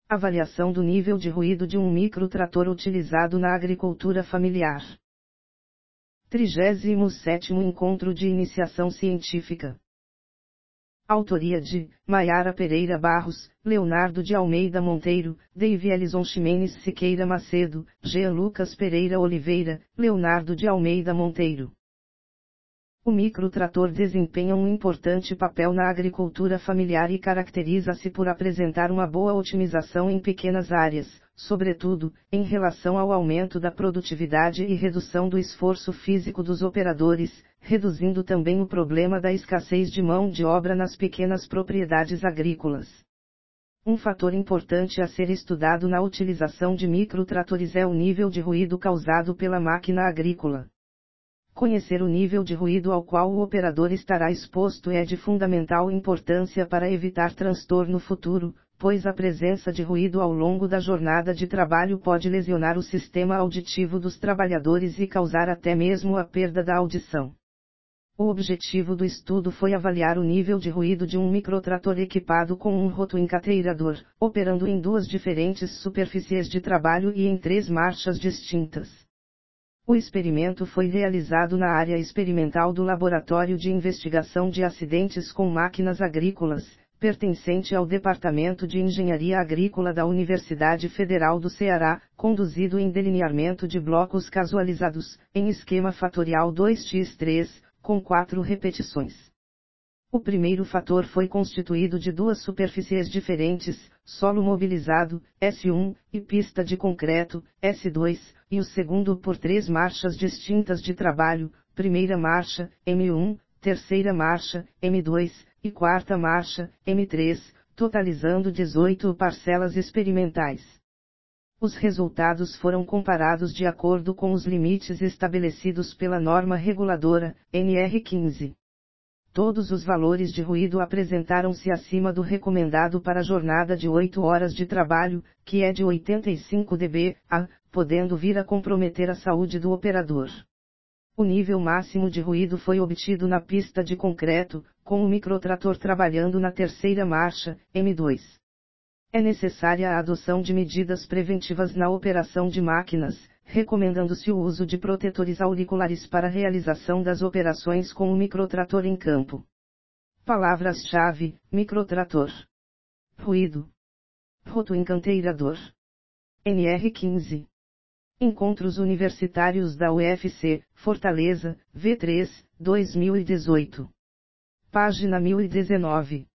Avaliação do nível de ruído de um microtrator utilizado na agricultura familiar. 37º Encontro de Iniciação Científica. Autoria de Maiara Pereira Barros, Leonardo de Almeida Monteiro, Dave Elison Ximenes Siqueira Macedo, Jean Lucas Pereira Oliveira, Leonardo de Almeida Monteiro. O microtrator desempenha um importante papel na agricultura familiar e caracteriza-se por apresentar uma boa otimização em pequenas áreas, sobretudo, em relação ao aumento da produtividade e redução do esforço físico dos operadores, reduzindo também o problema da escassez de mão de obra nas pequenas propriedades agrícolas. Um fator importante a ser estudado na utilização de microtratores é o nível de ruído causado pela máquina agrícola. Conhecer o nível de ruído ao qual o operador estará exposto é de fundamental importância para evitar transtorno futuro, pois a presença de ruído ao longo da jornada de trabalho pode lesionar o sistema auditivo dos trabalhadores e causar até mesmo a perda da audição. O objetivo do estudo foi avaliar o nível de ruído de um microtrator equipado com um rotoencateirador, operando em duas diferentes superfícies de trabalho e em 3 marchas distintas. O experimento foi realizado na área experimental do Laboratório de Investigação de Acidentes com Máquinas Agrícolas, pertencente ao Departamento de Engenharia Agrícola da Universidade Federal do Ceará, conduzido em delineamento de blocos casualizados, em esquema fatorial 2x3, com 4 repetições. O primeiro fator foi constituído de 2 superfícies diferentes, solo mobilizado, S1, e pista de concreto, S2, e o segundo por 3 marchas distintas de trabalho, primeira marcha, M1, terceira marcha, M2, e quarta marcha, M3, totalizando 18 parcelas experimentais. Os resultados foram comparados de acordo com os limites estabelecidos pela norma reguladora, NR15. Todos os valores de ruído apresentaram-se acima do recomendado para a jornada de 8 horas de trabalho, que é de 85 dB, podendo vir a comprometer a saúde do operador. O nível máximo de ruído foi obtido na pista de concreto, com o microtrator trabalhando na terceira marcha, M2. É necessária a adoção de medidas preventivas na operação de máquinas, recomendando-se o uso de protetores auriculares para a realização das operações com o microtrator em campo. Palavras-chave: microtrator, ruído, rotoencanteirador. NR15. Encontros Universitários da UFC, Fortaleza, V3, 2018. Página 1019.